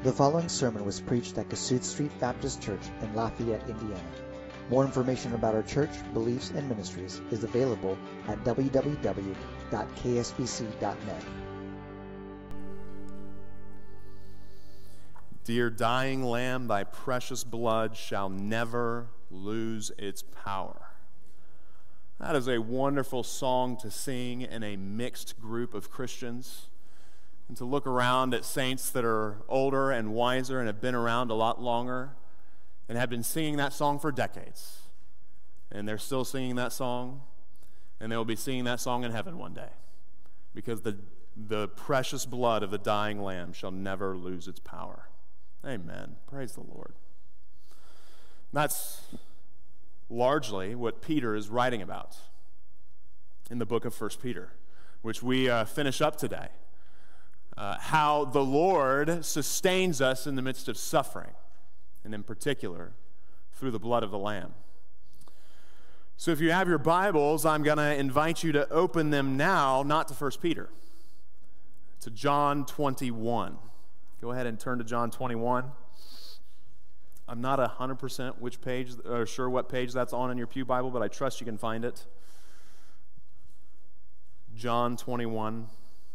The following sermon was preached at Kossuth Street Baptist Church in Lafayette, Indiana. More information about our church, beliefs, and ministries is available at www.ksbc.net. Dear dying Lamb, thy precious blood shall never lose its power. That is a wonderful song to sing in a mixed group of Christians, and to look around at saints that are older and wiser and have been around a lot longer and have been singing that song for decades. And they're still singing that song, and they will be singing that song in heaven one day, because the precious blood of the dying Lamb shall never lose its power. Amen. Praise the Lord. That's largely what Peter is writing about in the book of 1 Peter, which we finish up today. How the Lord sustains us in the midst of suffering, and in particular, through the blood of the Lamb. So if you have your Bibles, I'm going to invite you to open them now, not to 1 Peter, to John 21. Go ahead and turn to John 21. I'm not 100% sure what page that's on in your pew Bible, but I trust you can find it. John 21.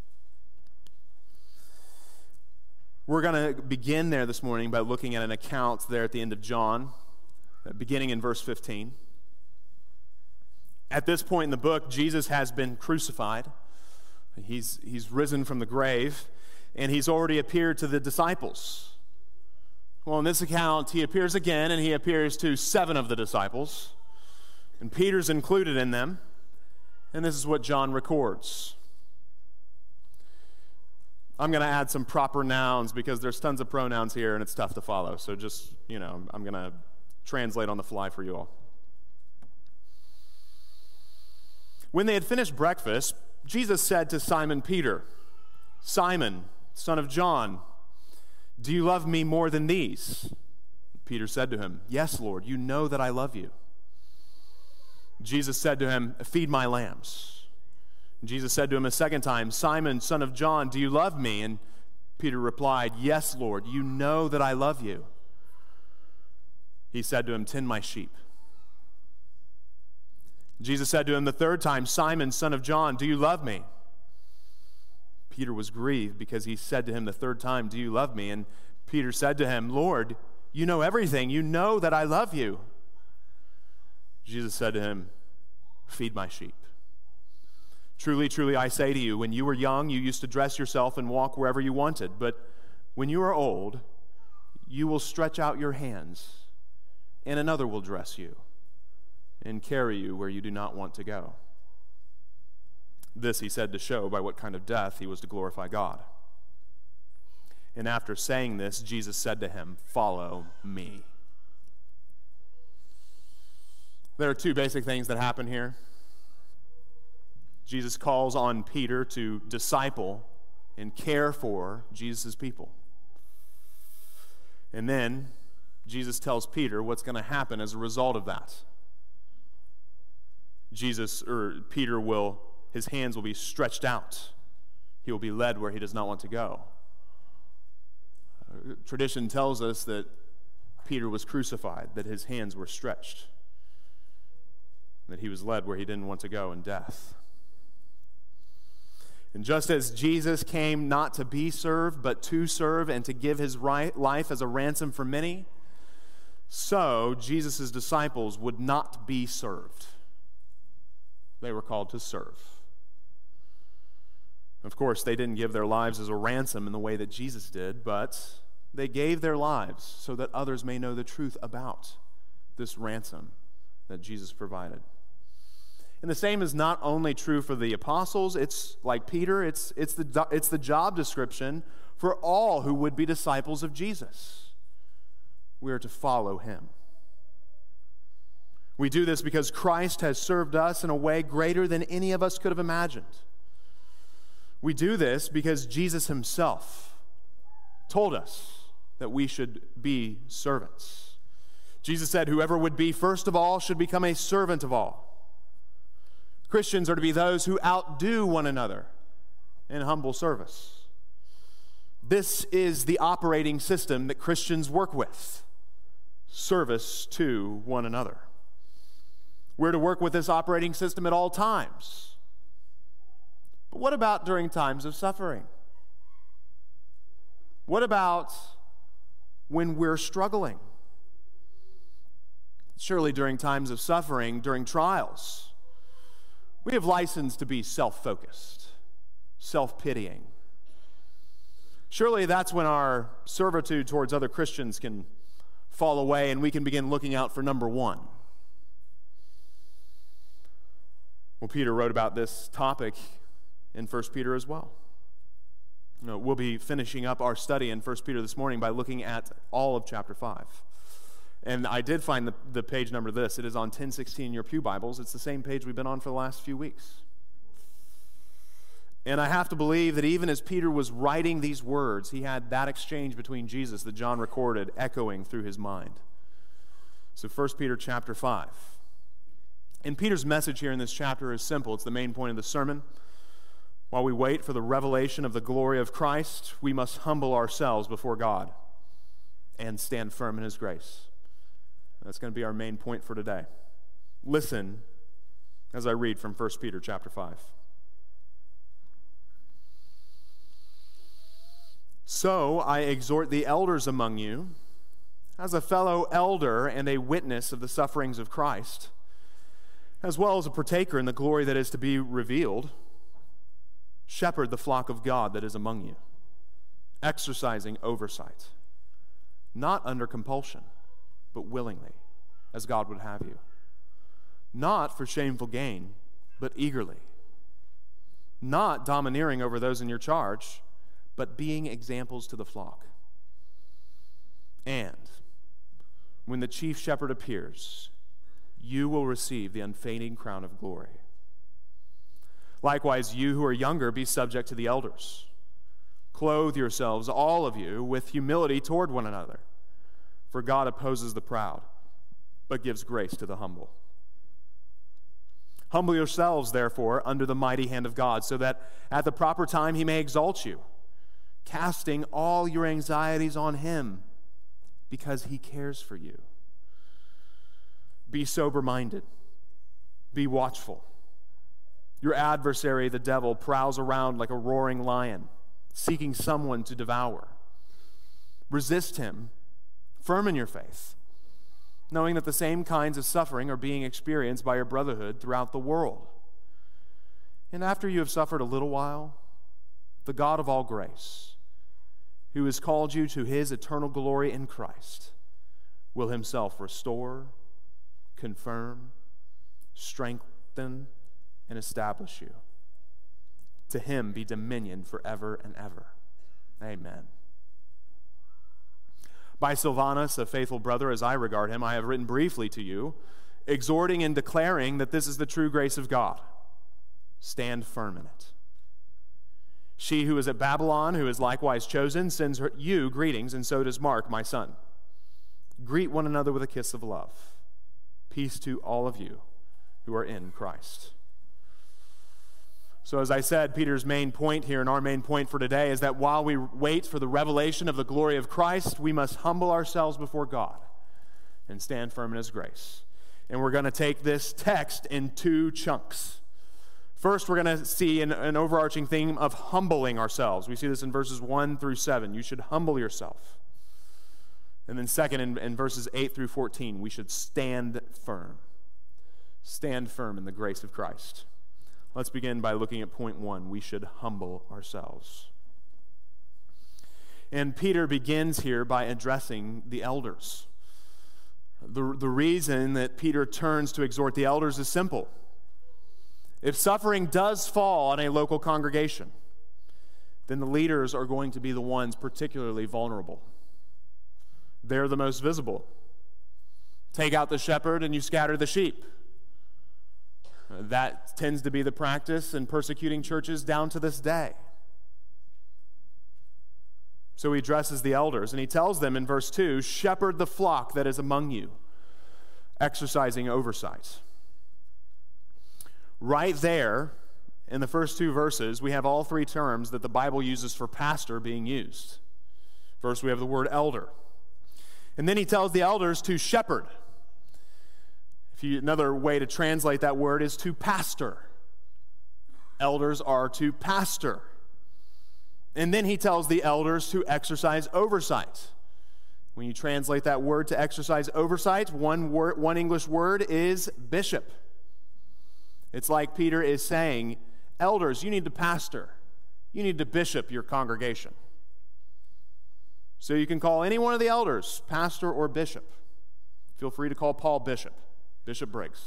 We're going to begin there this morning by looking at an account there at the end of John, beginning in verse 15. At this point in the book, Jesus has been crucified. He's risen from the grave, and he's already appeared to the disciples. Well, in this account, he appears again, and he appears to 7 of the disciples, and Peter's included in them, and this is what John records. I'm going to add some proper nouns because there's tons of pronouns here and it's tough to follow. So just, I'm going to translate on the fly for you all. When they had finished breakfast, Jesus said to Simon Peter, "Simon, son of John, do you love me more than these?" Peter said to him, "Yes, Lord, you know that I love you." Jesus said to him, "Feed my lambs." Jesus said to him a second time, "Simon, son of John, do you love me?" And Peter replied, "Yes, Lord, you know that I love you." He said to him, "Tend my sheep." Jesus said to him the third time, "Simon, son of John, do you love me?" Peter was grieved because he said to him the third time, "Do you love me?" And Peter said to him, "Lord, you know everything. You know that I love you." Jesus said to him, "Feed my sheep. Truly, truly, I say to you, when you were young, you used to dress yourself and walk wherever you wanted. But when you are old, you will stretch out your hands, and another will dress you and carry you where you do not want to go." This he said to show by what kind of death he was to glorify God. And after saying this, Jesus said to him, "Follow me." There are 2 basic things that happen here. Jesus calls on Peter to disciple and care for Jesus' people. And then Jesus tells Peter what's going to happen as a result of that. Peter his hands will be stretched out. He will be led where he does not want to go. Tradition tells us that Peter was crucified, that his hands were stretched, that he was led where he didn't want to go in death. And just as Jesus came not to be served, but to serve and to give his life as a ransom for many, so Jesus' disciples would not be served. They were called to serve. Of course, they didn't give their lives as a ransom in the way that Jesus did, but they gave their lives so that others may know the truth about this ransom that Jesus provided. And the same is not only true for the apostles. It's like Peter, it's the job description for all who would be disciples of Jesus. We are to follow him. We do this because Christ has served us in a way greater than any of us could have imagined. We do this because Jesus himself told us that we should be servants. Jesus said, "Whoever would be first of all should become a servant of all." Christians are to be those who outdo one another in humble service. This is the operating system that Christians work with: service to one another. We're to work with this operating system at all times. But what about during times of suffering? What about when we're struggling? Surely during times of suffering, during trials, we have license to be self-focused, self-pitying. Surely that's when our servitude towards other Christians can fall away and we can begin looking out for number one. Well, Peter wrote about this topic in 1 Peter as well. We'll be finishing up our study in 1 Peter this morning by looking at all of chapter 5. And I did find the page number this. It is on 1016 in your pew Bibles. It's the same page we've been on for the last few weeks. And I have to believe that even as Peter was writing these words, he had that exchange between Jesus that John recorded echoing through his mind. So 1 Peter chapter 5. And Peter's message here in this chapter is simple. It's the main point of the sermon. While we wait for the revelation of the glory of Christ, we must humble ourselves before God and stand firm in his grace. That's going to be our main point for today. Listen as I read from 1 Peter chapter 5. So I exhort the elders among you, as a fellow elder and a witness of the sufferings of Christ, as well as a partaker in the glory that is to be revealed, shepherd the flock of God that is among you, exercising oversight, not under compulsion, but willingly, as God would have you, not for shameful gain, but eagerly, not domineering over those in your charge, but being examples to the flock. And when the chief shepherd appears, you will receive the unfading crown of glory. Likewise, you who are younger, be subject to the elders. Clothe yourselves, all of you, with humility toward one another. For God opposes the proud, but gives grace to the humble. Humble yourselves, therefore, under the mighty hand of God, so that at the proper time he may exalt you, casting all your anxieties on him, because he cares for you. Be sober-minded. Be watchful. Your adversary, the devil, prowls around like a roaring lion, seeking someone to devour. Resist him, firm in your faith, knowing that the same kinds of suffering are being experienced by your brotherhood throughout the world. And after you have suffered a little while, the God of all grace, who has called you to his eternal glory in Christ, will himself restore, confirm, strengthen, and establish you. To him be dominion forever and ever. Amen. By Silvanus, a faithful brother as I regard him, I have written briefly to you, exhorting and declaring that this is the true grace of God. Stand firm in it. She who is at Babylon, who is likewise chosen, sends you greetings, and so does Mark, my son. Greet one another with a kiss of love. Peace to all of you who are in Christ. So as I said, Peter's main point here and our main point for today is that while we wait for the revelation of the glory of Christ, we must humble ourselves before God and stand firm in his grace. And we're going to take this text in two chunks. First, we're going to see an overarching theme of humbling ourselves. We see this in verses 1 through 7. You should humble yourself. And then second, in verses 8 through 14, we should stand firm. Stand firm in the grace of Christ. Let's begin by looking at point 1. We should humble ourselves. And Peter begins here by addressing the elders. The reason that Peter turns to exhort the elders is simple. If suffering does fall on a local congregation, then the leaders are going to be the ones particularly vulnerable. They're the most visible. Take out the shepherd and you scatter the sheep. That tends to be the practice in persecuting churches down to this day. So he addresses the elders, and he tells them in verse 2, shepherd the flock that is among you, exercising oversight. Right there, in the first two verses, we have all three terms that the Bible uses for pastor being used. First, we have the word elder. And then he tells the elders to shepherd. Another way to translate that word is to pastor. Elders are to pastor. And then he tells the elders to exercise oversight. When you translate that word to exercise oversight, one English word is bishop. It's like Peter is saying, elders, you need to pastor. You need to bishop your congregation. So you can call any one of the elders pastor or bishop. Feel free to call Paul bishop, Bishop Briggs.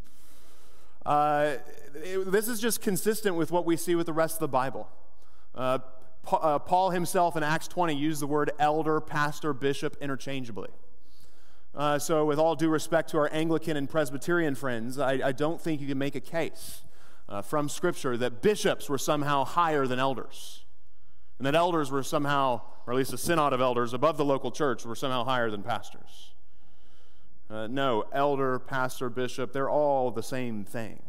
This is just consistent with what we see with the rest of the Bible. Paul himself in Acts 20 used the word elder, pastor, bishop interchangeably. So with all due respect to our Anglican and Presbyterian friends, I don't think you can make a case from Scripture that bishops were somehow higher than elders, and that elders were somehow, or at least a synod of elders above the local church, were somehow higher than pastors. No, elder, pastor, bishop, they're all the same thing.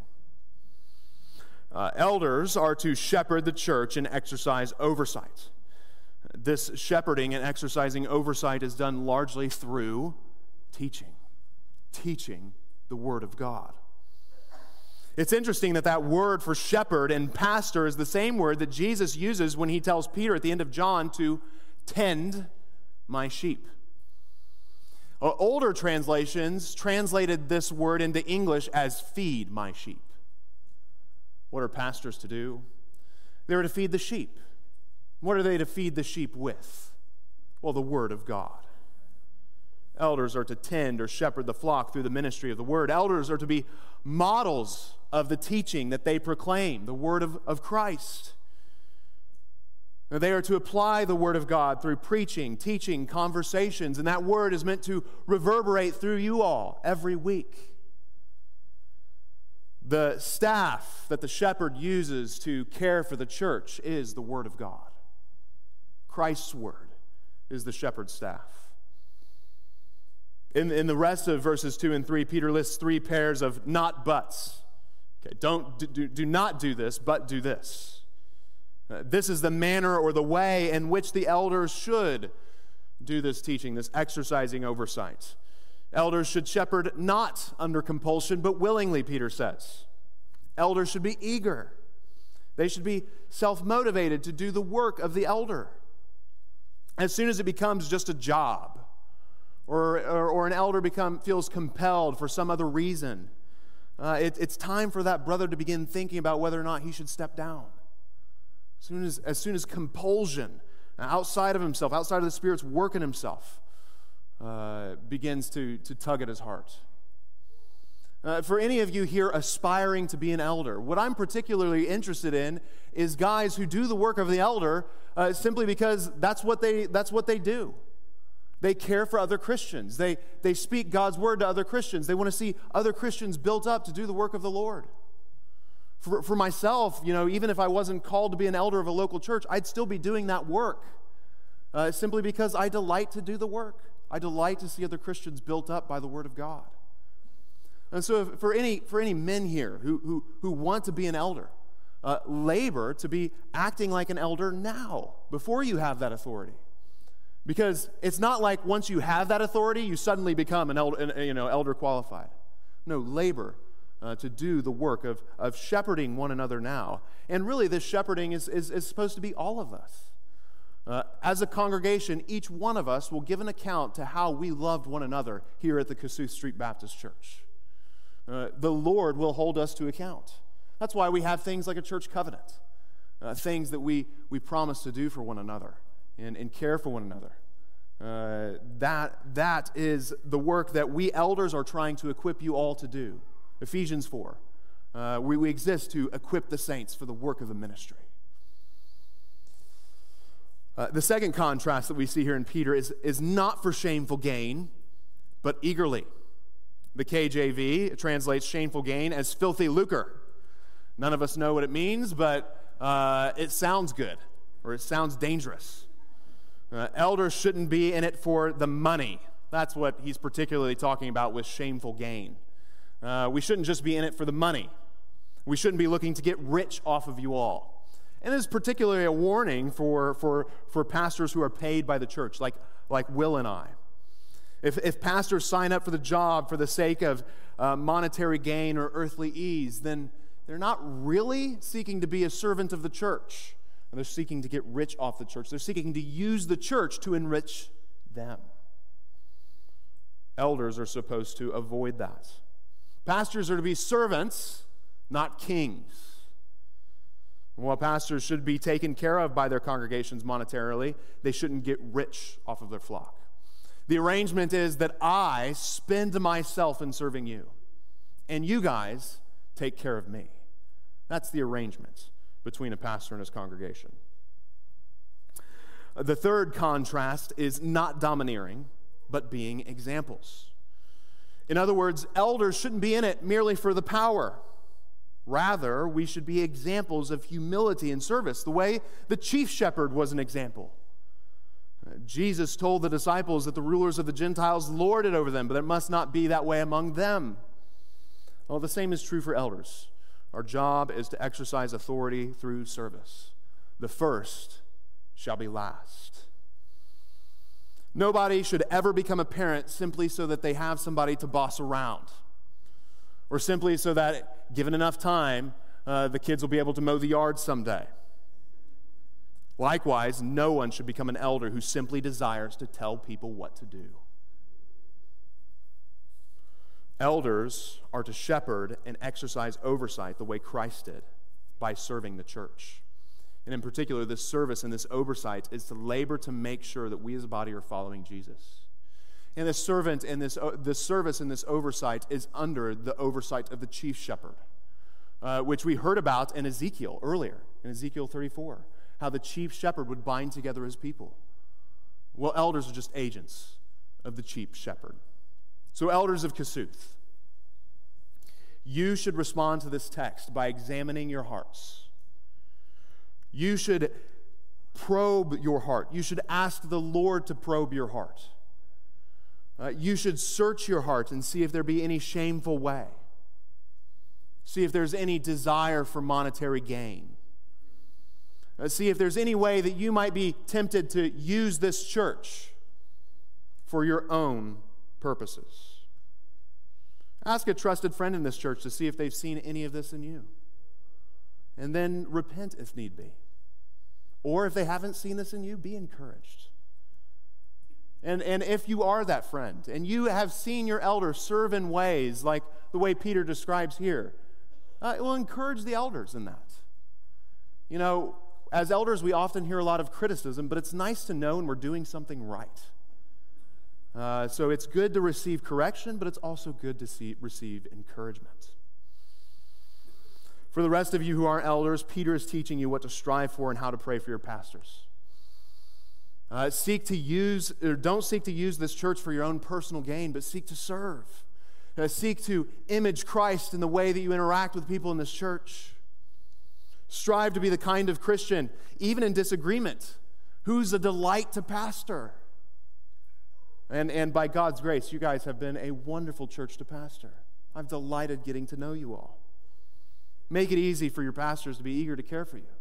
Elders are to shepherd the church and exercise oversight. This shepherding and exercising oversight is done largely through teaching the Word of God. It's interesting that word for shepherd and pastor is the same word that Jesus uses when he tells Peter at the end of John to tend my sheep. Older translations translated this word into English as feed my sheep. What are pastors to do? They're to feed the sheep. What are they to feed the sheep with? Well, the Word of God. Elders are to tend or shepherd the flock through the ministry of the Word. Elders are to be models of the teaching that they proclaim, the Word of Christ. They are to apply the Word of God through preaching, teaching, conversations, and that Word is meant to reverberate through you all every week. The staff that the shepherd uses to care for the church is the Word of God. Christ's Word is the shepherd's staff. In the rest of verses 2 and 3, Peter lists three pairs of not buts. Okay, do not do this, but do this. This is the manner or the way in which the elders should do this teaching, this exercising oversight. Elders should shepherd not under compulsion, but willingly, Peter says. Elders should be eager. They should be self-motivated to do the work of the elder. As soon as it becomes just a job, or an elder feels compelled for some other reason, it's time for that brother to begin thinking about whether or not he should step down. As soon as compulsion outside of himself, outside of the Spirit's work in himself, begins to tug at his heart. For any of you here aspiring to be an elder, what I'm particularly interested in is guys who do the work of the elder simply because that's what they do. They care for other Christians. They speak God's word to other Christians. They want to see other Christians built up to do the work of the Lord. For myself, even if I wasn't called to be an elder of a local church, I'd still be doing that work simply because I delight to do the work. I delight to see other Christians built up by the word of God. And so for any men here who want to be an elder, labor to be acting like an elder now, before you have that authority. Because it's not like once you have that authority, you suddenly become an elder qualified. No, labor to do the work of shepherding one another now. And really, this shepherding is supposed to be all of us. As a congregation, each one of us will give an account to how we loved one another here at the Kossuth Street Baptist Church. The Lord will hold us to account. That's why we have things like a church covenant, things that we promise to do for one another and care for one another. That is the work that we elders are trying to equip you all to do. Ephesians 4. We exist to equip the saints for the work of the ministry. The second contrast that we see here in Peter is not for shameful gain, but eagerly. The KJV translates shameful gain as filthy lucre. None of us know what it means, but it sounds good, or it sounds dangerous. Elders shouldn't be in it for the money. That's what he's particularly talking about with shameful gain. We shouldn't just be in it for the money. We shouldn't be looking to get rich off of you all. And this is particularly a warning for pastors who are paid by the church, like Will and I. If pastors sign up for the job for the sake of monetary gain or earthly ease, then they're not really seeking to be a servant of the church. And they're seeking to get rich off the church. They're seeking to use the church to enrich them. Elders are supposed to avoid that. Pastors are to be servants, not kings. And while pastors should be taken care of by their congregations monetarily, they shouldn't get rich off of their flock. The arrangement is that I spend myself in serving you, and you guys take care of me. That's the arrangement between a pastor and his congregation. The third contrast is not domineering, but being examples. In other words, elders shouldn't be in it merely for the power. Rather, we should be examples of humility and service, the way the chief shepherd was an example. Jesus told the disciples that the rulers of the Gentiles lord it over them, but it must not be that way among them. Well, the same is true for elders. Our job is to exercise authority through service. The first shall be last. Nobody should ever become a parent simply so that they have somebody to boss around, or simply so that, given enough time, the kids will be able to mow the yard someday. Likewise, no one should become an elder who simply desires to tell people what to do. Elders are to shepherd and exercise oversight the way Christ did, by serving the church. And in particular, this service and this oversight is to labor to make sure that we as a body are following Jesus. And this servant and this service and this oversight is under the oversight of the chief shepherd, which we heard about in Ezekiel earlier, in Ezekiel 34, how the chief shepherd would bind together his people. Well, elders are just agents of the chief shepherd. So, elders of Kasuth, you should respond to this text by examining your hearts. You should probe your heart. You should ask the Lord to probe your heart. You should search your heart and see if there be any shameful way. See if there's any desire for monetary gain. See if there's any way that you might be tempted to use this church for your own purposes. Ask a trusted friend in this church to see if they've seen any of this in you. And then repent if need be. Or if they haven't seen this in you, be encouraged. And if you are that friend, and you have seen your elder serve in ways like the way Peter describes here, it will encourage the elders in that. You know, as elders, we often hear a lot of criticism, but it's nice to know when we're doing something right. So it's good to receive correction, but it's also good to receive encouragement. For the rest of you who aren't elders, Peter is teaching you what to strive for and how to pray for your pastors. Don't seek to use this church for your own personal gain, but seek to serve. Seek to image Christ in the way that you interact with people in this church. Strive to be the kind of Christian, even in disagreement, who's a delight to pastor. And by God's grace, you guys have been a wonderful church to pastor. I've delighted getting to know you all. Make it easy for your pastors to be eager to care for you.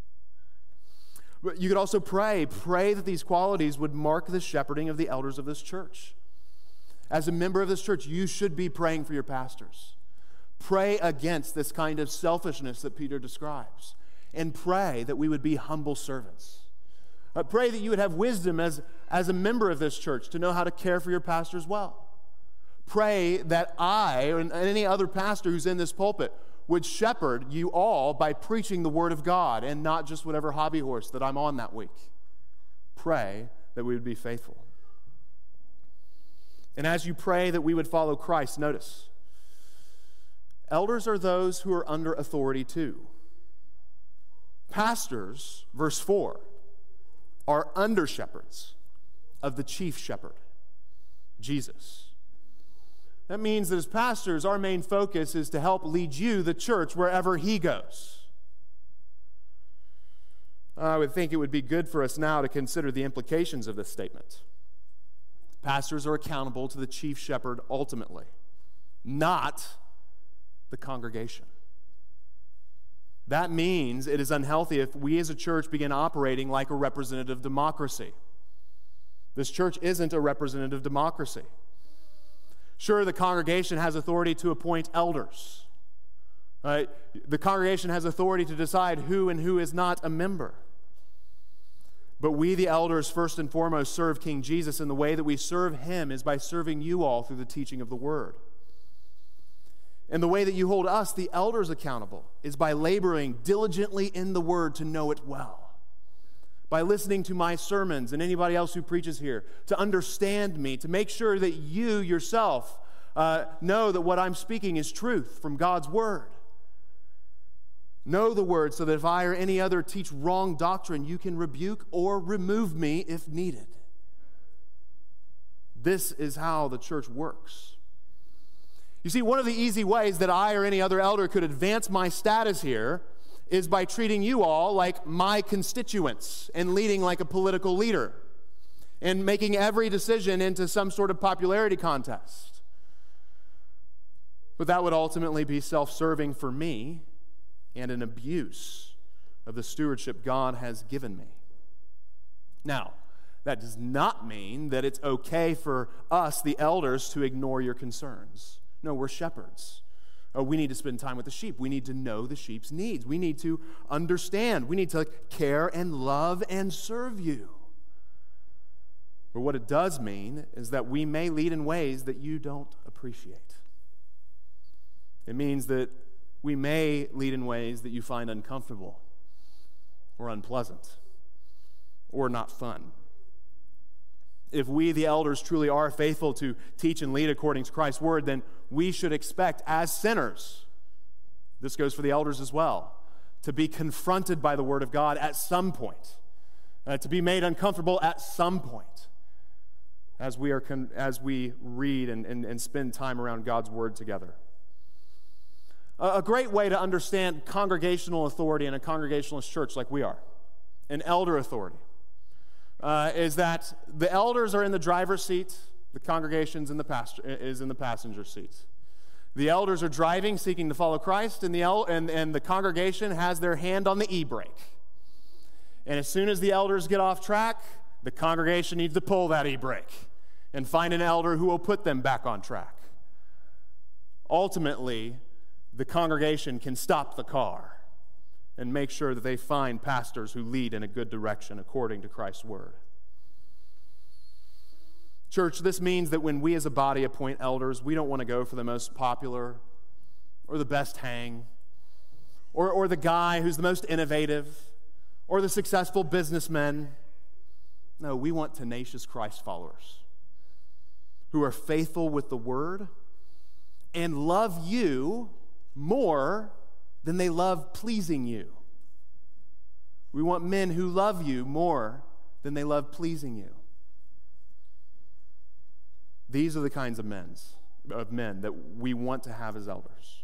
But you could also pray that these qualities would mark the shepherding of the elders of this church. As a member of this church, you should be praying for your pastors. Pray against this kind of selfishness that Peter describes. And pray that we would be humble servants. Pray that you would have wisdom as a member of this church to know how to care for your pastors well. Pray that I and any other pastor who's in this pulpit would shepherd you all by preaching the Word of God and not just whatever hobby horse that I'm on that week. Pray that we would be faithful. And as you pray that we would follow Christ, notice, elders are those who are under authority too. Pastors, verse 4, are under shepherds of the chief shepherd, Jesus. That means that as pastors, our main focus is to help lead you, the church, wherever he goes. I would think it would be good for us now to consider the implications of this statement. Pastors are accountable to the chief shepherd ultimately, not the congregation. That means it is unhealthy if we as a church begin operating like a representative democracy. This church isn't a representative democracy. Sure, the congregation has authority to appoint elders. Right? The congregation has authority to decide who and who is not a member. But we, the elders, first and foremost serve King Jesus, and the way that we serve him is by serving you all through the teaching of the Word. And the way that you hold us, the elders, accountable is by laboring diligently in the Word to know it well. By listening to my sermons and anybody else who preaches here, to understand me, to make sure that you yourself know that what I'm speaking is truth from God's Word. Know the Word so that if I or any other teach wrong doctrine, you can rebuke or remove me if needed. This is how the church works. You see, one of the easy ways that I or any other elder could advance my status here is by treating you all like my constituents and leading like a political leader and making every decision into some sort of popularity contest. But that would ultimately be self-serving for me and an abuse of the stewardship God has given me. Now, that does not mean that it's okay for us, the elders, to ignore your concerns. No, we're shepherds. We need to spend time with the sheep. We need to know the sheep's needs. We need to understand. We need to care and love and serve you. But what it does mean is that we may lead in ways that you don't appreciate. It means that we may lead in ways that you find uncomfortable or unpleasant or not fun. If we, the elders, truly are faithful to teach and lead according to Christ's word, then we should expect, as sinners, this goes for the elders as well, to be confronted by the word of God at some point, to be made uncomfortable at some point, as we read and spend time around God's word together. A great way to understand congregational authority in a Congregationalist church like we are, an elder authority, is that the elders are in the driver's seat, the congregation is in the passenger seat. The elders are driving, seeking to follow Christ, and the congregation has their hand on the e-brake. And as soon as the elders get off track, the congregation needs to pull that e-brake and find an elder who will put them back on track. Ultimately, the congregation can stop the car and make sure that they find pastors who lead in a good direction according to Christ's word. Church, this means that when we as a body appoint elders, we don't want to go for the most popular or the best hang or the guy who's the most innovative or the successful businessman. No, we want tenacious Christ followers who are faithful with the word and love you more than they love pleasing you. We want men who love you more than they love pleasing you. These are the kinds of men that we want to have as elders.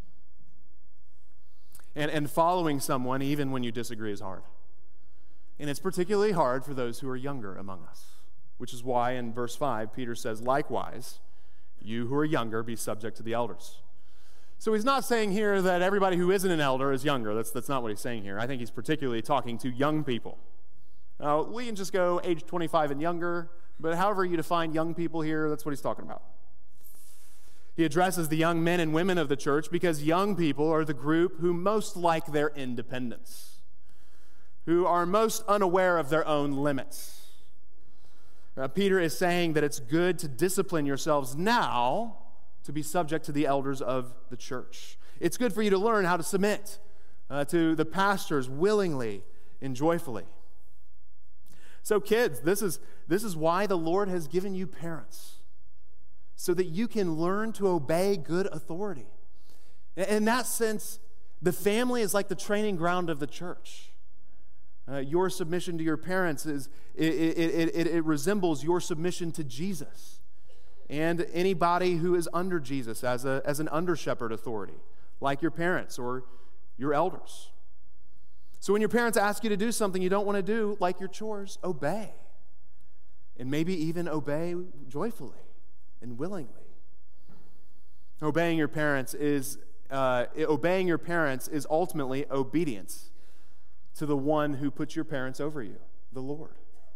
And following someone, even when you disagree, is hard. And it's particularly hard for those who are younger among us, which is why in verse 5, Peter says, likewise, you who are younger, be subject to the elders. So he's not saying here that everybody who isn't an elder is younger. That's not what he's saying here. I think he's particularly talking to young people. Now, we can just go age 25 and younger, but however you define young people here, that's what he's talking about. He addresses the young men and women of the church because young people are the group who most like their independence, who are most unaware of their own limits. Peter is saying that it's good to discipline yourselves now to be subject to the elders of the church. It's good for you to learn how to submit to the pastors willingly and joyfully. So kids, this is why the Lord has given you parents, so that you can learn to obey good authority. In that sense, the family is like the training ground of the church. Your submission to your parents it resembles your submission to Jesus and anybody who is under Jesus as an under-shepherd authority, like your parents or your elders. So when your parents ask you to do something you don't want to do, like your chores, obey. And maybe even obey joyfully and willingly. Obeying your parents is obeying your parents is ultimately obedience to the one who puts your parents over you, the Lord.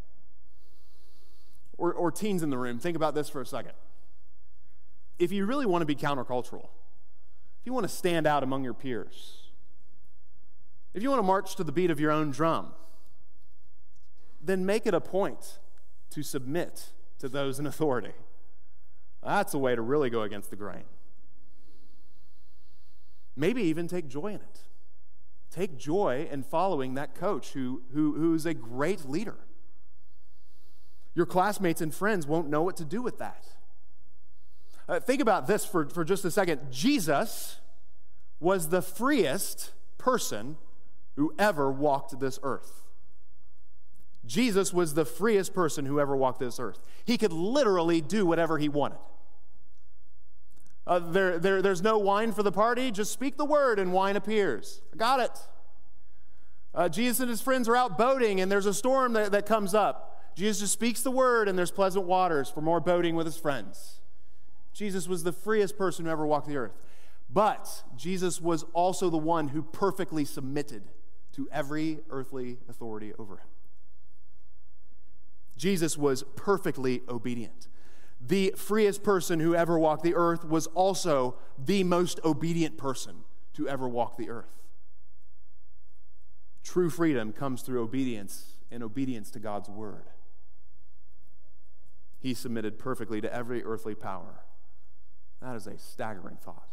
Or teens in the room, think about this for a second. If you really want to be countercultural, if you want to stand out among your peers, if you want to march to the beat of your own drum, then make it a point to submit to those in authority. That's a way to really go against the grain. Maybe even take joy in it. Take joy in following that coach who's a great leader. Your classmates and friends won't know what to do with that. Think about this for just a second. Jesus was the freest person who ever walked this earth. Jesus was the freest person who ever walked this earth. He could literally do whatever he wanted. There's no wine for the party. Just speak the word and wine appears. I got it. Jesus and his friends are out boating and there's a storm that comes up. Jesus just speaks the word and there's pleasant waters for more boating with his friends. Jesus was the freest person who ever walked the earth. But Jesus was also the one who perfectly submitted to every earthly authority over him. Jesus was perfectly obedient. The freest person who ever walked the earth was also the most obedient person to ever walk the earth. True freedom comes through obedience and obedience to God's word. He submitted perfectly to every earthly power. That is a staggering thought.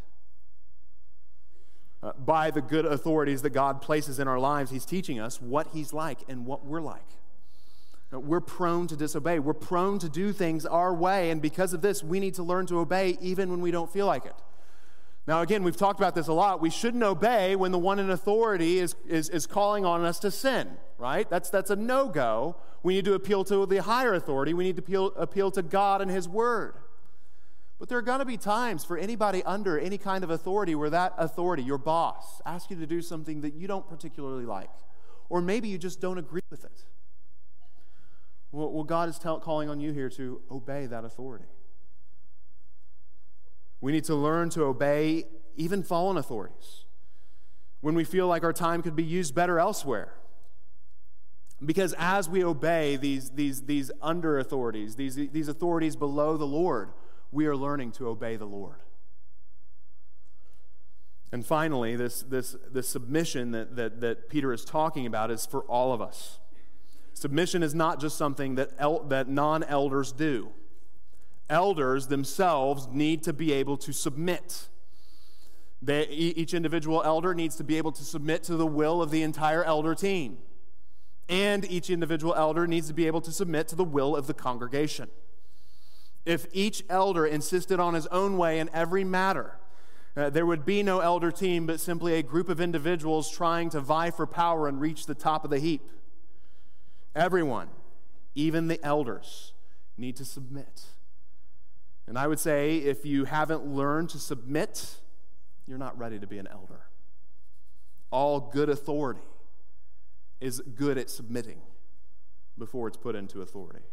By the good authorities that God places in our lives, he's teaching us what he's like and what we're like. We're prone to disobey. We're prone to do things our way, and because of this, we need to learn to obey even when we don't feel like it. Now, again, we've talked about this a lot. We shouldn't obey when the one in authority is calling on us to sin, right? That's a no-go. We need to appeal to the higher authority. We need to appeal to God and his word. But there are going to be times for anybody under any kind of authority where that authority, your boss, asks you to do something that you don't particularly like, or maybe you just don't agree with it. Well, God is calling on you here to obey that authority. We need to learn to obey even fallen authorities when we feel like our time could be used better elsewhere. Because as we obey these under authorities, these authorities below the Lord, we are learning to obey the Lord. And finally, this submission that Peter is talking about is for all of us. Submission is not just something that non-elders do. Elders themselves need to be able to submit. Each individual elder needs to be able to submit to the will of the entire elder team. And each individual elder needs to be able to submit to the will of the congregation. If each elder insisted on his own way in every matter, there would be no elder team, but simply a group of individuals trying to vie for power and reach the top of the heap. Everyone, even the elders, need to submit. And I would say if you haven't learned to submit, you're not ready to be an elder. All good authority is good at submitting before it's put into authority.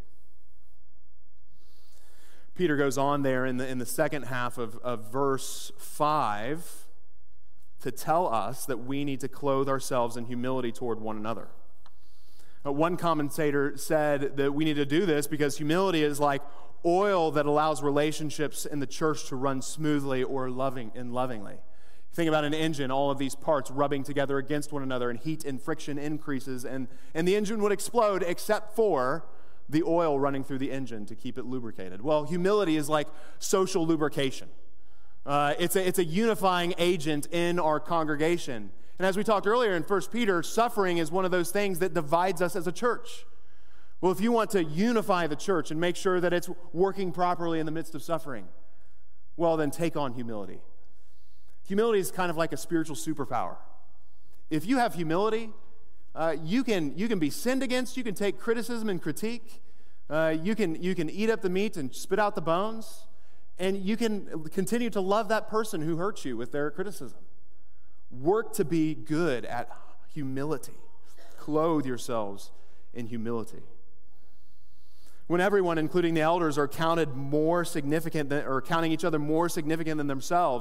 Peter goes on there in the second half of verse 5 to tell us that we need to clothe ourselves in humility toward one another. One commentator said that we need to do this because humility is like oil that allows relationships in the church to run smoothly or lovingly. Think about an engine, all of these parts rubbing together against one another, and heat and friction increases, and the engine would explode except for the oil running through the engine to keep it lubricated. Well, humility is like social lubrication. It's a unifying agent in our congregation. And as we talked earlier in 1 Peter, suffering is one of those things that divides us as a church. Well, if you want to unify the church and make sure that it's working properly in the midst of suffering, well, then take on humility. Humility is kind of like a spiritual superpower. If you have humility, you can be sinned against, you can take criticism and critique, you can eat up the meat and spit out the bones, and you can continue to love that person who hurt you with their criticism. Work to be good at humility. Clothe yourselves in humility. When everyone, including the elders, are counted more significant or counting each other more significant than themselves,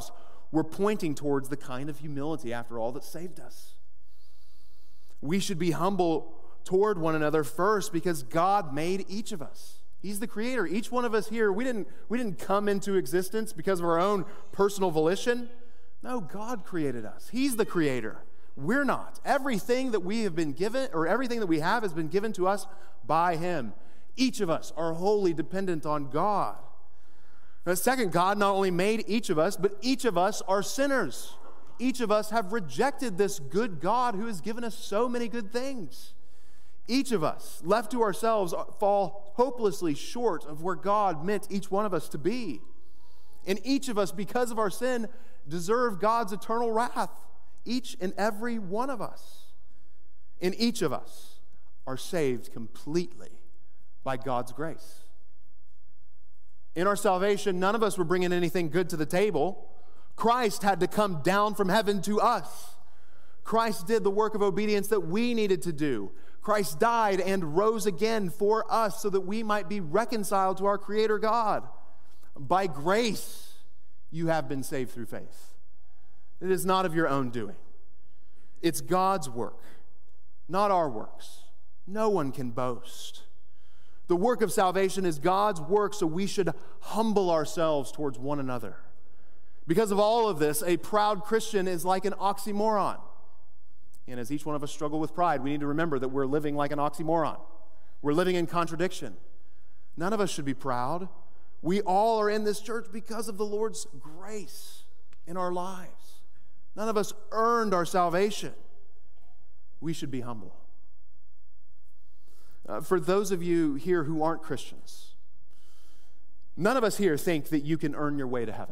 we're pointing towards the kind of humility, after all, that saved us. We should be humble toward one another first because God made each of us. He's the creator. Each one of us here, we didn't come into existence because of our own personal volition. No, God created us. He's the creator. We're not. Everything that we have been given, or everything that we have, has been given to us by Him. Each of us are wholly dependent on God. Now, second, God not only made each of us, but each of us are sinners. Each of us have rejected this good God who has given us so many good things. Each of us, left to ourselves, fall hopelessly short of where God meant each one of us to be. And each of us, because of our sin, deserve God's eternal wrath. Each and every one of us. And each of us are saved completely by God's grace. In our salvation, none of us were bringing anything good to the table. Christ had to come down from heaven to us. Christ did the work of obedience that we needed to do. Christ died and rose again for us so that we might be reconciled to our Creator God. By grace, you have been saved through faith. It is not of your own doing. It's God's work, not our works. No one can boast. The work of salvation is God's work, so we should humble ourselves towards one another. Because of all of this, a proud Christian is like an oxymoron. And as each one of us struggle with pride, we need to remember that we're living like an oxymoron. We're living in contradiction. None of us should be proud. We all are in this church because of the Lord's grace in our lives. None of us earned our salvation. We should be humble. For those of you here who aren't Christians, none of us here think that you can earn your way to heaven.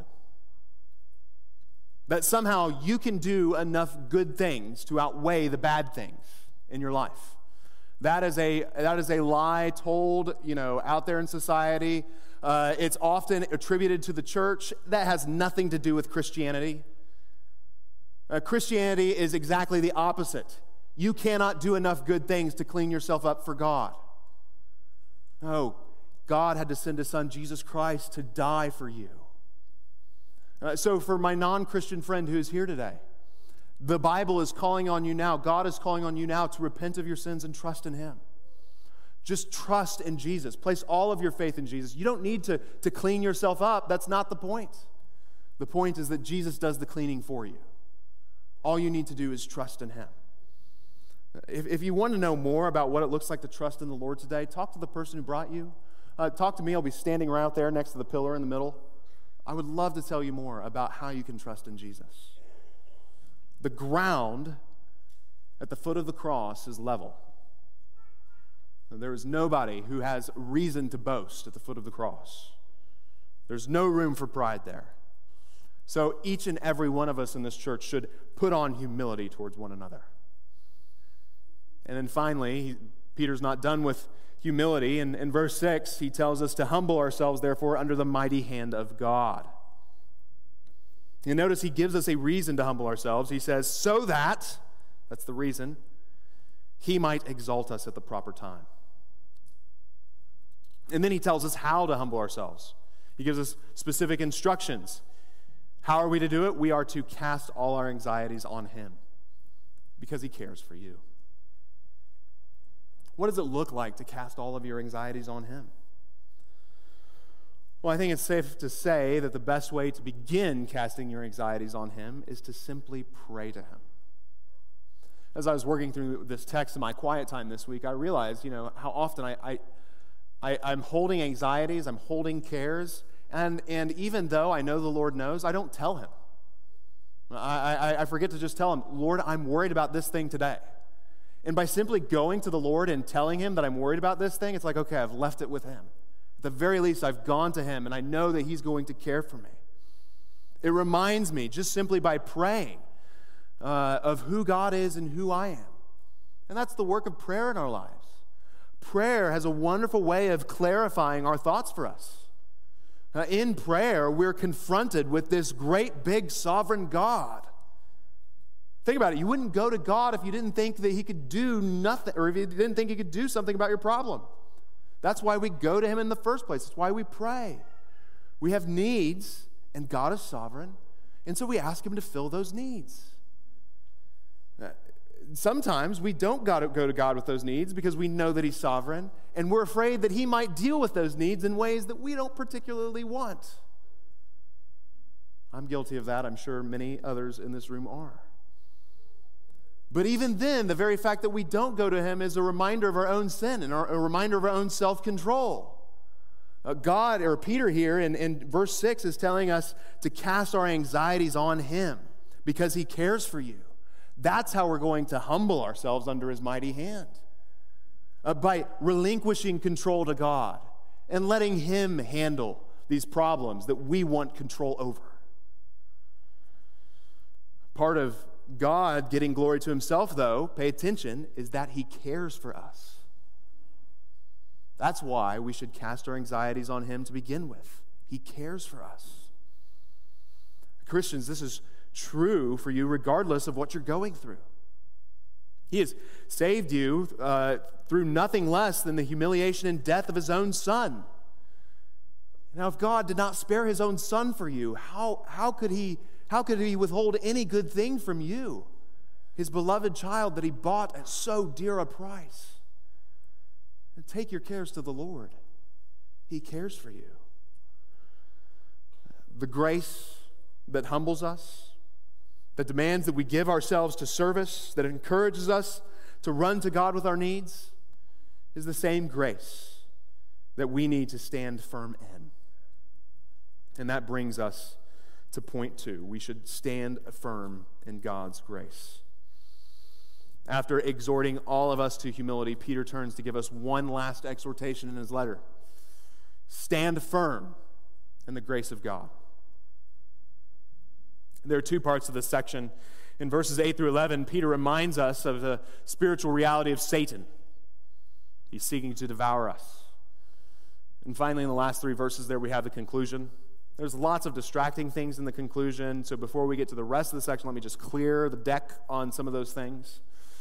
That somehow you can do enough good things to outweigh the bad things in your life. That is a lie told, out there in society. It's often attributed to the church. That has nothing to do with Christianity. Christianity is exactly the opposite. You cannot do enough good things to clean yourself up for God. No, God had to send His Son, Jesus Christ, to die for you. So for my non-Christian friend who is here today, the Bible is calling on you now, God is calling on you now to repent of your sins and trust in Him. Just trust in Jesus. Place all of your faith in Jesus. You don't need to clean yourself up. That's not the point. The point is that Jesus does the cleaning for you. All you need to do is trust in Him. If you want to know more about what it looks like to trust in the Lord today, talk to the person who brought you. Talk to me. I'll be standing right out there next to the pillar in the middle. I would love to tell you more about how you can trust in Jesus. The ground at the foot of the cross is level. And there is nobody who has reason to boast at the foot of the cross. There's no room for pride there. So each and every one of us in this church should put on humility towards one another. And then finally, Peter's not done with humility. In verse 6, he tells us to humble ourselves, therefore, under the mighty hand of God. You notice he gives us a reason to humble ourselves. He says, so that, that's the reason, He might exalt us at the proper time. And then he tells us how to humble ourselves. He gives us specific instructions. How are we to do it? We are to cast all our anxieties on Him because He cares for you. What does it look like to cast all of your anxieties on Him? Well, I think it's safe to say that the best way to begin casting your anxieties on Him is to simply pray to Him. As I was working through this text in my quiet time this week, I realized, how often I'm holding anxieties, I'm holding cares, and even though I know the Lord knows, I don't tell Him. I forget to just tell Him, Lord, I'm worried about this thing today. And by simply going to the Lord and telling Him that I'm worried about this thing, it's like, okay, I've left it with Him. At the very least, I've gone to Him, and I know that He's going to care for me. It reminds me, just simply by praying, of who God is and who I am. And that's the work of prayer in our lives. Prayer has a wonderful way of clarifying our thoughts for us. In prayer, we're confronted with this great, big, sovereign God. Think about it. You wouldn't go to God if you didn't think that He could do nothing, or if you didn't think He could do something about your problem. That's why we go to Him in the first place. That's why we pray. We have needs, and God is sovereign, And so we ask him to fill those needs. Sometimes we don't go to God with those needs because we know that he's sovereign, and we're afraid that he might deal with those needs in ways that we don't particularly want. I'm guilty of that. I'm sure many others in this room are. But even then, the very fact that we don't go to him is a reminder of our own sin and a reminder of our own self-control. God, or Peter here in verse 6, is telling us to cast our anxieties on him because he cares for you. That's how we're going to humble ourselves under his mighty hand. By relinquishing control to God and letting him handle these problems that we want control over. Part of God getting glory to himself, though, pay attention, is that he cares for us. That's why we should cast our anxieties on him to begin with. He cares for us. Christians, this is true for you regardless of what you're going through. He has saved you through nothing less than the humiliation and death of his own Son. Now, if God did not spare his own Son for you, how could he withhold any good thing from you, his beloved child that he bought at so dear a price? And take your cares to the Lord. He cares for you. The grace that humbles us, that demands that we give ourselves to service, that encourages us to run to God with our needs, is the same grace that we need to stand firm in. And that brings us to point 2. We should stand firm in God's grace. After exhorting all of us to humility, Peter turns to give us one last exhortation in his letter. Stand firm in the grace of God. There are 2 parts of this section. In verses 8 through 11, Peter reminds us of the spiritual reality of Satan. He's seeking to devour us. And finally, in the last 3 verses there, we have the conclusion. There's lots of distracting things in the conclusion, so before we get to the rest of the section, let me just clear the deck on some of those things.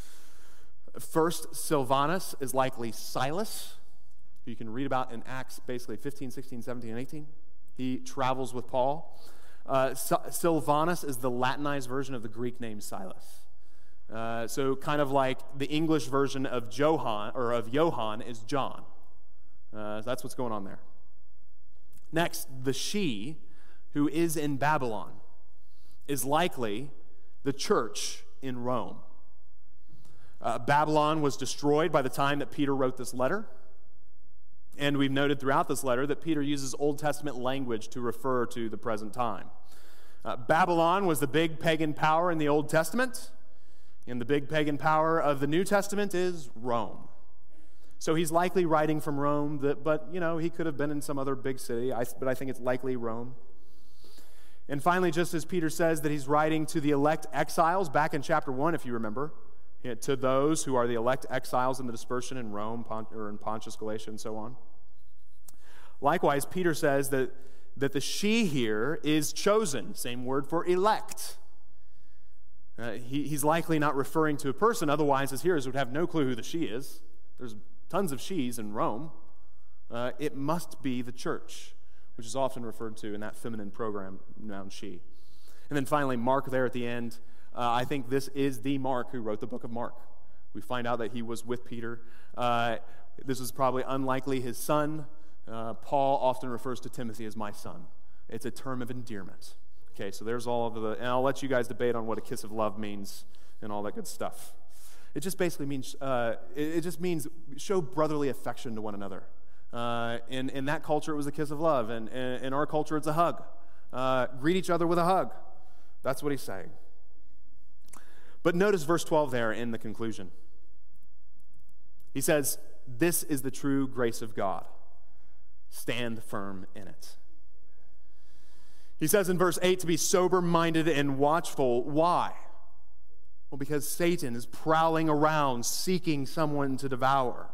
First, Silvanus is likely Silas, who you can read about in Acts basically 15, 16, 17, and 18. He travels with Paul. Silvanus is the Latinized version of the Greek name Silas. So kind of like the English version of Johann is John. That's what's going on there. Next, the she, who is in Babylon, is likely the church in Rome. Babylon was destroyed by the time that Peter wrote this letter. And we've noted throughout this letter that Peter uses Old Testament language to refer to the present time. Babylon was the big pagan power in the Old Testament, and the big pagan power of the New Testament is Rome. So he's likely writing from Rome, but he could have been in some other big city, but I think it's likely Rome. And finally, just as Peter says that he's writing to the elect exiles back in chapter 1, if you remember, to those who are the elect exiles in the dispersion in Rome, or in Pontus, Galatia, and so on. Likewise, Peter says that the she here is chosen, same word for elect. He's likely not referring to a person, otherwise his hearers would have no clue who the she is. There's tons of she's in Rome. It must be the church, which is often referred to in that feminine program noun she. And then finally, Mark there at the end. I think this is the Mark who wrote the book of Mark. We find out that he was with Peter. This is probably unlikely his son. Paul often refers to Timothy as my son. It's a term of endearment. Okay, so there's all of and I'll let you guys debate on what a kiss of love means and all that good stuff. It just basically means, it just means show brotherly affection to one another. In that culture, it was a kiss of love, and in our culture, it's a hug. Greet each other with a hug. That's what he's saying. But notice verse 12 there in the conclusion. He says, "This is the true grace of God. Stand firm in it." He says in verse 8 to be sober-minded and watchful. Why? Well, because Satan is prowling around seeking someone to devour.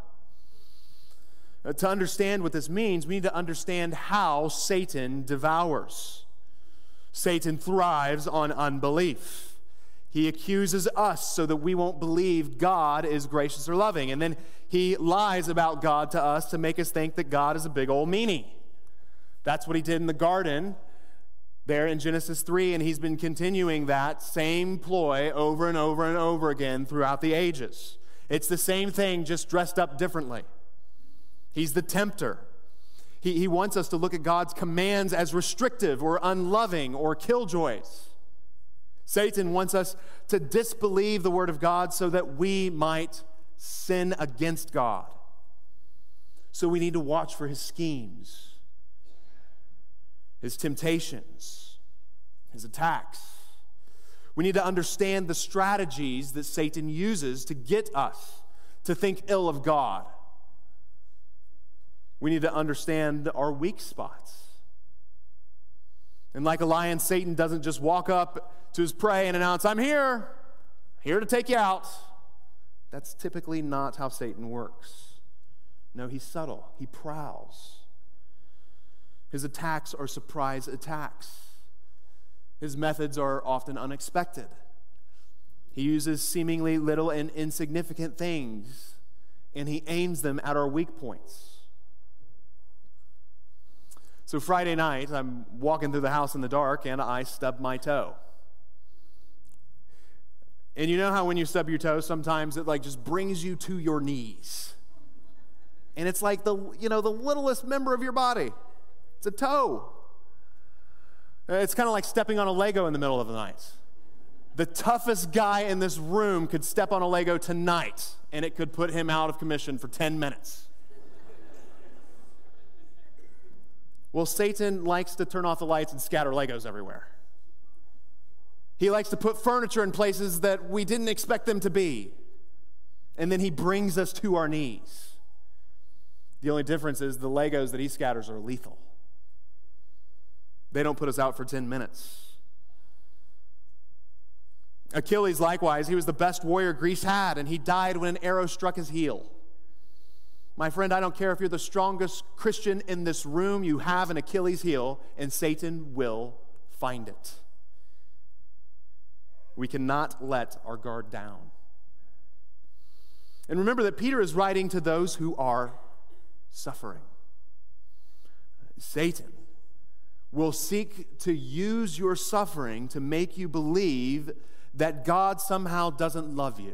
To understand what this means, we need to understand how Satan devours. Satan thrives on unbelief. He accuses us so that we won't believe God is gracious or loving. And then he lies about God to us to make us think that God is a big old meanie. That's what he did in the garden there in Genesis 3, and he's been continuing that same ploy over and over and over again throughout the ages. It's the same thing, just dressed up differently. He's the tempter. He wants us to look at God's commands as restrictive or unloving or killjoys. Satan wants us to disbelieve the word of God so that we might sin against God. So we need to watch for his schemes, his temptations, his attacks. We need to understand the strategies that Satan uses to get us to think ill of God. We need to understand our weak spots. And like a lion, Satan doesn't just walk up to his prey and announce, "I'm here to take you out." That's typically not how Satan works. No, he's subtle. He prowls. His attacks are surprise attacks. His methods are often unexpected. He uses seemingly little and insignificant things, and he aims them at our weak points. So Friday night, I'm walking through the house in the dark, and I stubbed my toe. And you know how when you stub your toe, sometimes it just brings you to your knees. And it's like the littlest member of your body. It's a toe. It's kind of like stepping on a Lego in the middle of the night. The toughest guy in this room could step on a Lego tonight, and it could put him out of commission for 10 minutes. Well, Satan likes to turn off the lights and scatter Legos everywhere. He likes to put furniture in places that we didn't expect them to be. And then he brings us to our knees. The only difference is the Legos that he scatters are lethal. They don't put us out for 10 minutes. Achilles, likewise, he was the best warrior Greece had, and he died when an arrow struck his heel. My friend, I don't care if you're the strongest Christian in this room, you have an Achilles heel, and Satan will find it. We cannot let our guard down. And remember that Peter is writing to those who are suffering. Satan will seek to use your suffering to make you believe that God somehow doesn't love you.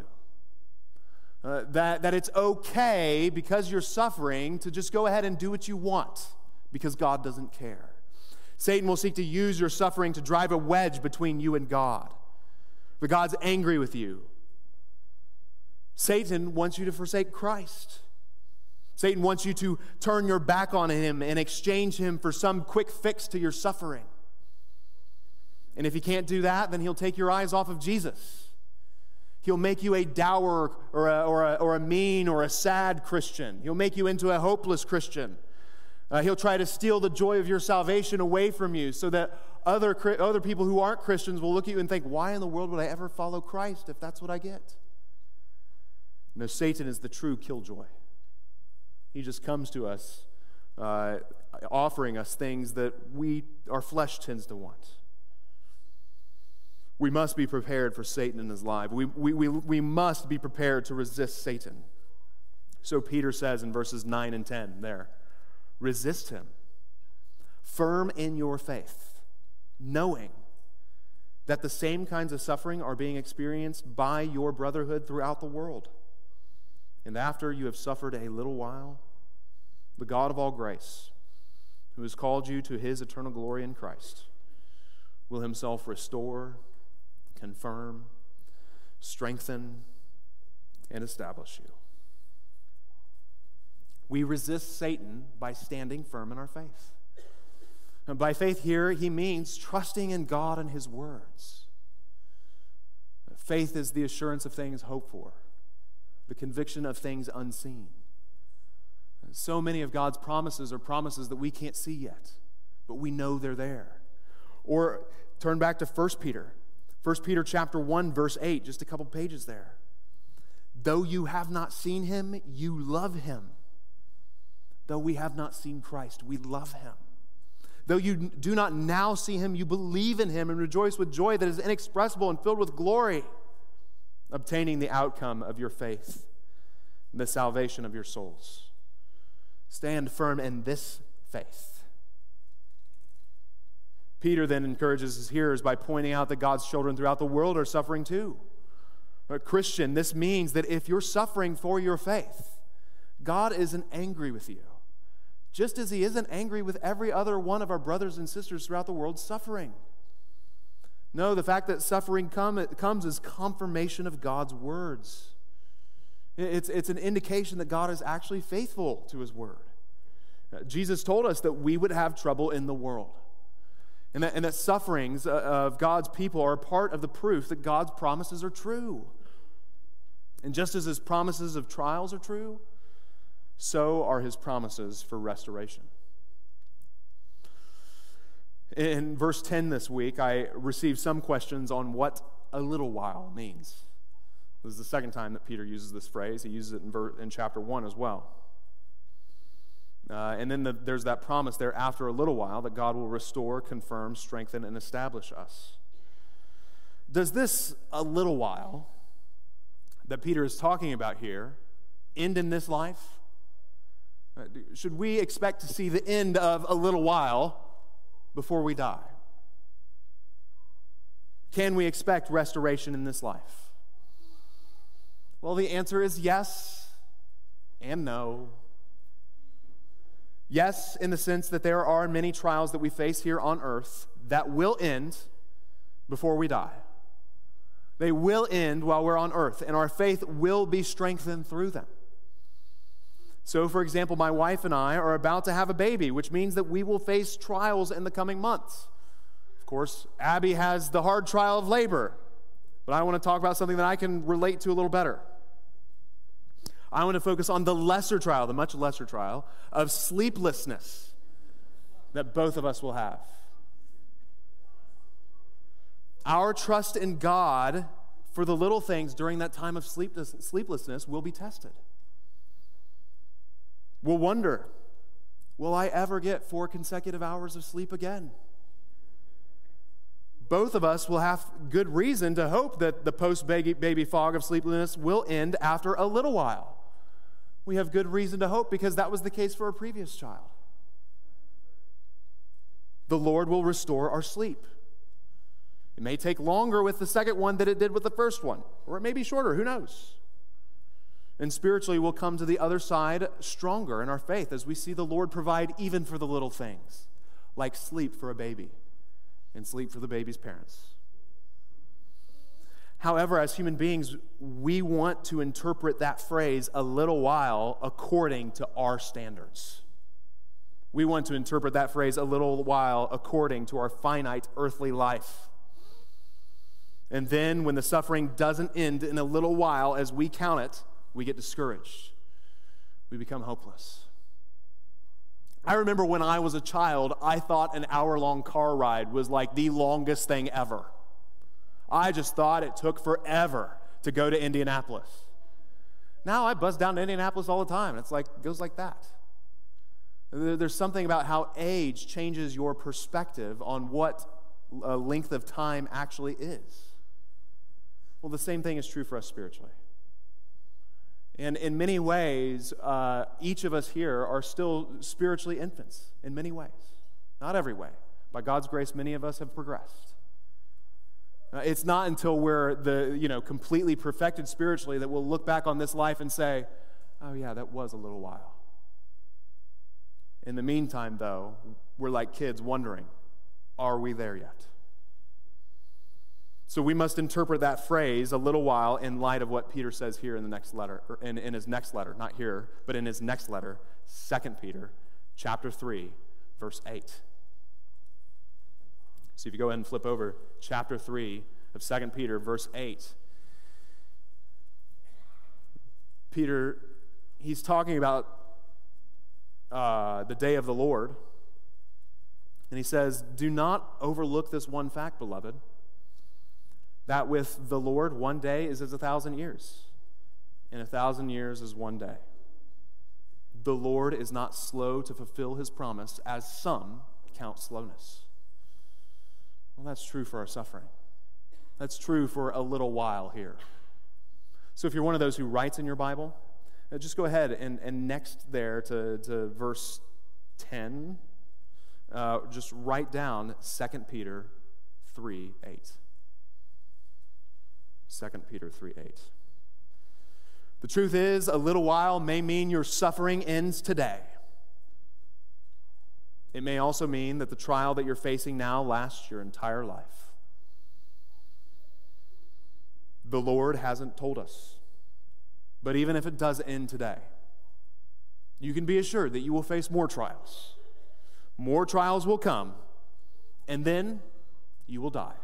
That it's okay because you're suffering to just go ahead and do what you want because God doesn't care. Satan will seek to use your suffering to drive a wedge between you and God. But God's angry with you. Satan wants you to forsake Christ. Satan wants you to turn your back on him and exchange him for some quick fix to your suffering. And if he can't do that, then he'll take your eyes off of Jesus. He'll make you a dour or a mean or a sad Christian. He'll make you into a hopeless Christian. He'll try to steal the joy of your salvation away from you so that other people who aren't Christians will look at you and think, why in the world would I ever follow Christ if that's what I get? No, Satan is the true killjoy. He just comes to us offering us things that our flesh tends to want. We must be prepared for Satan in his life. We must be prepared to resist Satan. So Peter says in verses 9 and 10 there, resist him, firm in your faith, knowing that the same kinds of suffering are being experienced by your brotherhood throughout the world. And after you have suffered a little while, the God of all grace, who has called you to his eternal glory in Christ, will himself restore, confirm, strengthen, and establish you. We resist Satan by standing firm in our faith. And by faith here, he means trusting in God and his words. Faith is the assurance of things hoped for, the conviction of things unseen. And so many of God's promises are promises that we can't see yet, but we know they're there. Or turn back to 1 Peter. 1 Peter chapter 1, verse 8, just a couple pages there. Though you have not seen him, you love him. Though we have not seen Christ, we love him. Though you do not now see him, you believe in him and rejoice with joy that is inexpressible and filled with glory, obtaining the outcome of your faith, the salvation of your souls. Stand firm in this faith. Peter then encourages his hearers by pointing out that God's children throughout the world are suffering too. Christian, this means that if you're suffering for your faith, God isn't angry with you, just as he isn't angry with every other one of our brothers and sisters throughout the world suffering. No, the fact that suffering comes as confirmation of God's words. It's an indication that God is actually faithful to his word. Jesus told us that we would have trouble in the world. And that sufferings of God's people are part of the proof that God's promises are true. And just as his promises of trials are true, so are his promises for restoration. In verse 10 this week, I received some questions on what a little while means. This is the second time that Peter uses this phrase. He uses it in chapter 1 as well. And then there's that promise there after a little while that God will restore, confirm, strengthen, and establish us. Does this a little while that Peter is talking about here end in this life? Should we expect to see the end of a little while before we die? Can we expect restoration in this life? Well, the answer is yes and no. Yes, in the sense that there are many trials that we face here on earth that will end before we die. They will end while we're on earth, and our faith will be strengthened through them. So, for example, my wife and I are about to have a baby, which means that we will face trials in the coming months. Of course, Abby has the hard trial of labor, but I want to talk about something that I can relate to a little better. I want to focus on the lesser trial, the much lesser trial of sleeplessness that both of us will have. Our trust in God for the little things during that time of sleeplessness will be tested. We'll wonder, will I ever get 4 consecutive hours of sleep again? Both of us will have good reason to hope that the post-baby fog of sleeplessness will end after a little while. We have good reason to hope because that was the case for a previous child. The Lord will restore our sleep. It may take longer with the second one than it did with the first one, or it may be shorter, who knows? And spiritually, we'll come to the other side stronger in our faith as we see the Lord provide even for the little things, like sleep for a baby and sleep for the baby's parents. However, as human beings, we want to interpret that phrase, a little while, according to our standards. We want to interpret that phrase, a little while, according to our finite earthly life. And then when the suffering doesn't end in a little while, as we count it, we get discouraged. We become hopeless. I remember when I was a child, I thought an hour-long car ride was like the longest thing ever. I just thought it took forever to go to Indianapolis. Now I buzz down to Indianapolis all the time. It's like, it goes like that. There's something about how age changes your perspective on what a length of time actually is. Well, the same thing is true for us spiritually. And in many ways, each of us here are still spiritually infants in many ways. Not every way. By God's grace, many of us have progressed. It's not until we're completely perfected spiritually that we'll look back on this life and say, oh yeah, that was a little while. In the meantime, though, we're like kids wondering, are we there yet? So we must interpret that phrase, a little while, in light of what Peter says here in the next letter, or in his next letter, not here, but in his next letter, 2 Peter, chapter 3, verse 8. So if you go ahead and flip over chapter 3 of 2 Peter, verse 8. Peter, he's talking about the day of the Lord. And he says, do not overlook this one fact, beloved, that with the Lord 1 day is as 1,000 years, and 1,000 years is 1 day. The Lord is not slow to fulfill his promise, as some count slowness. Well, that's true for our suffering. That's true for a little while here. So if you're one of those who writes in your Bible, just go ahead and next there to verse 10. just write down 2 Peter 3:8. 2 Peter 3:8. The truth is, a little while may mean your suffering ends today. It may also mean that the trial that you're facing now lasts your entire life. The Lord hasn't told us. But even if it does end today, you can be assured that you will face more trials. More trials will come, and then you will die.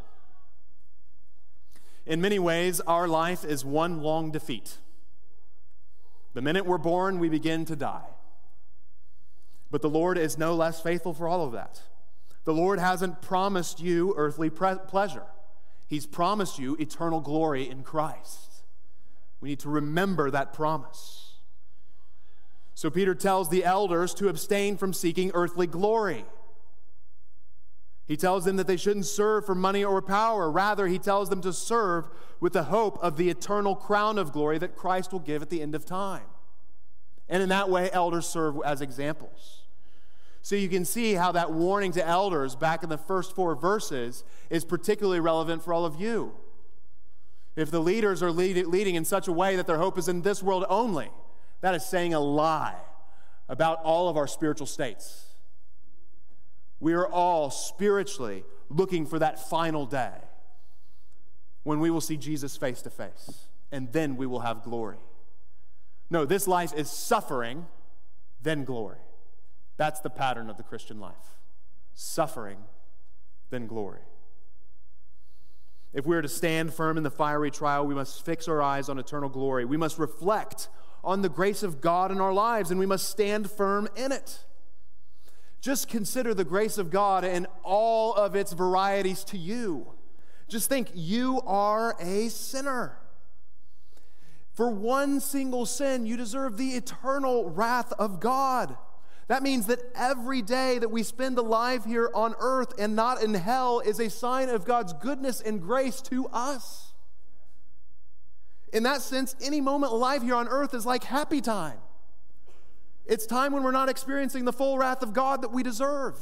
In many ways, our life is one long defeat. The minute we're born, we begin to die. But the Lord is no less faithful for all of that. The Lord hasn't promised you earthly pleasure. He's promised you eternal glory in Christ. We need to remember that promise. So Peter tells the elders to abstain from seeking earthly glory. He tells them that they shouldn't serve for money or power. Rather, he tells them to serve with the hope of the eternal crown of glory that Christ will give at the end of time. And in that way, elders serve as examples. So you can see how that warning to elders back in the first 4 verses is particularly relevant for all of you. If the leaders are leading in such a way that their hope is in this world only, that is saying a lie about all of our spiritual states. We are all spiritually looking for that final day when we will see Jesus face to face, and then we will have glory. No, this life is suffering, then glory. That's the pattern of the Christian life. Suffering, then glory. If we are to stand firm in the fiery trial, we must fix our eyes on eternal glory. We must reflect on the grace of God in our lives, and we must stand firm in it. Just consider the grace of God and all of its varieties to you. Just think, you are a sinner. For one single sin, you deserve the eternal wrath of God. That means that every day that we spend alive here on earth and not in hell is a sign of God's goodness and grace to us. In that sense, any moment alive here on earth is like happy time. It's time when we're not experiencing the full wrath of God that we deserve.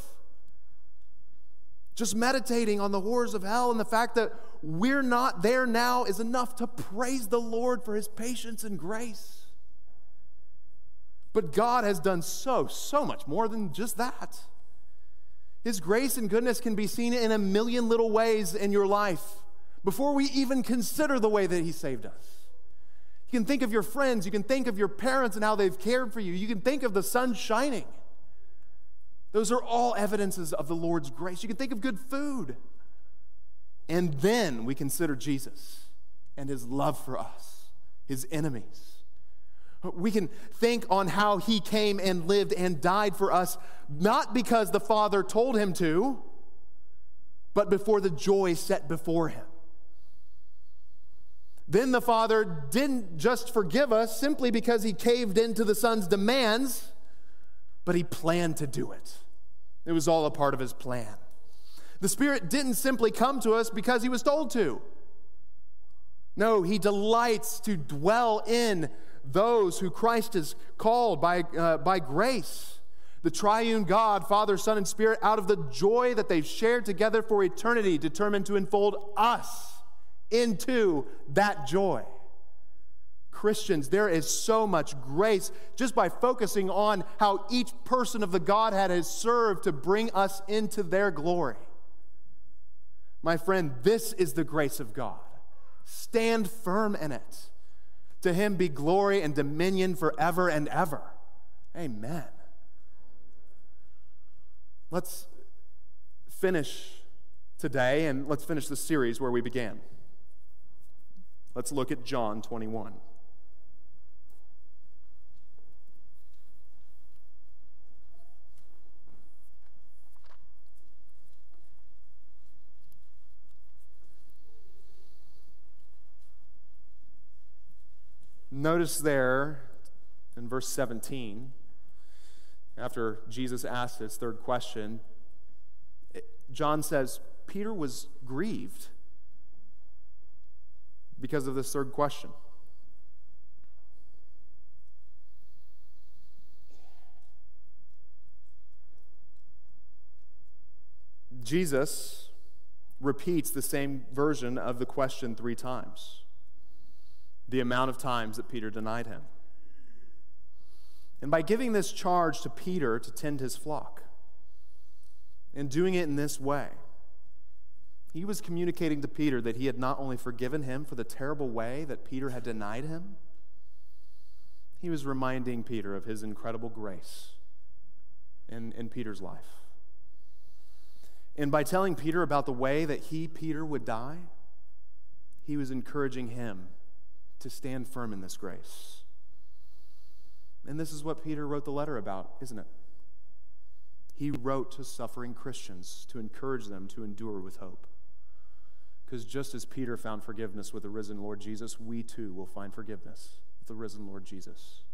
Just meditating on the horrors of hell and the fact that we're not there now is enough to praise the Lord for his patience and grace. But God has done so much more than just that. His grace and goodness can be seen in a million little ways in your life before we even consider the way that he saved us. You can think of your friends, you can think of your parents and how they've cared for you. You can think of the sun shining. Those are all evidences of the Lord's grace. You can think of good food. And then we consider Jesus and his love for us, his enemies. We can think on how he came and lived and died for us, not because the Father told him to, but before the joy set before him. Then the Father didn't just forgive us simply because he caved into the Son's demands, but he planned to do it. It was all a part of his plan. The Spirit didn't simply come to us because he was told to. No, he delights to dwell in those who Christ has called by grace. The triune God, Father, Son, and Spirit, out of the joy that they've shared together for eternity, determined to enfold us into that joy. Christians, there is so much grace just by focusing on how each person of the Godhead has served to bring us into their glory. My friend, this is the grace of God. Stand firm in it. To him be glory and dominion forever and ever. Amen. Let's finish today, and let's finish the series where we began. Let's look at John 21. Notice there in verse 17, after Jesus asked his third question, John says, Peter was grieved because of this third question. Jesus repeats the same version of the question 3 times, the amount of times that Peter denied him. And by giving this charge to Peter to tend his flock, and doing it in this way, he was communicating to Peter that he had not only forgiven him for the terrible way that Peter had denied him, he was reminding Peter of his incredible grace in Peter's life. And by telling Peter about the way that Peter, would die, he was encouraging him to stand firm in this grace. And this is what Peter wrote the letter about, isn't it? He wrote to suffering Christians to encourage them to endure with hope. Because just as Peter found forgiveness with the risen Lord Jesus, we too will find forgiveness with the risen Lord Jesus.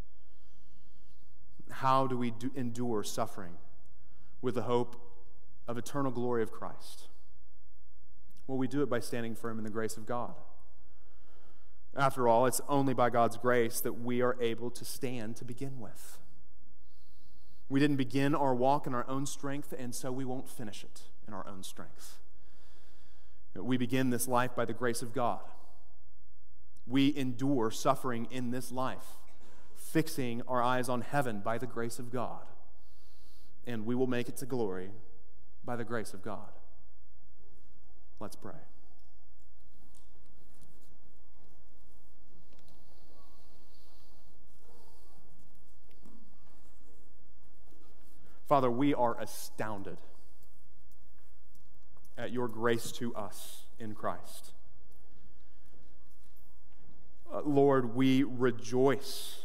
How do we endure suffering with the hope of eternal glory of Christ? Well, we do it by standing firm in the grace of God. After all, it's only by God's grace that we are able to stand to begin with. We didn't begin our walk in our own strength, and so we won't finish it in our own strength. We begin this life by the grace of God. We endure suffering in this life, fixing our eyes on heaven by the grace of God. And we will make it to glory by the grace of God. Let's pray. Father, we are astounded at your grace to us in Christ. Lord, we rejoice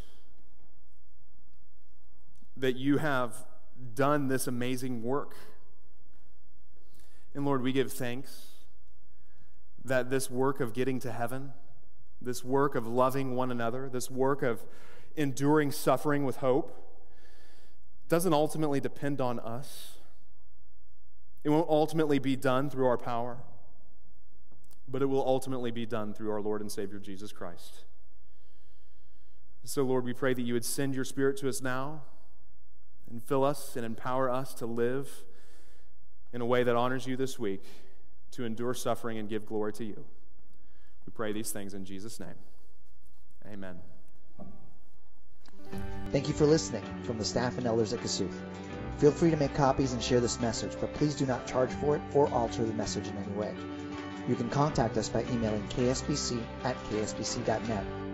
that you have done this amazing work. And Lord, we give thanks that this work of getting to heaven, this work of loving one another, this work of enduring suffering with hope, doesn't ultimately depend on us. It won't ultimately be done through our power, but it will ultimately be done through our Lord and Savior Jesus Christ. So, Lord, we pray that you would send your Spirit to us now and fill us and empower us to live in a way that honors you this week, to endure suffering and give glory to you. We pray these things in Jesus' name. Amen. Thank you for listening from the staff and elders at Kossuth. Feel free to make copies and share this message, but please do not charge for it or alter the message in any way. You can contact us by emailing ksbc@ksbc.net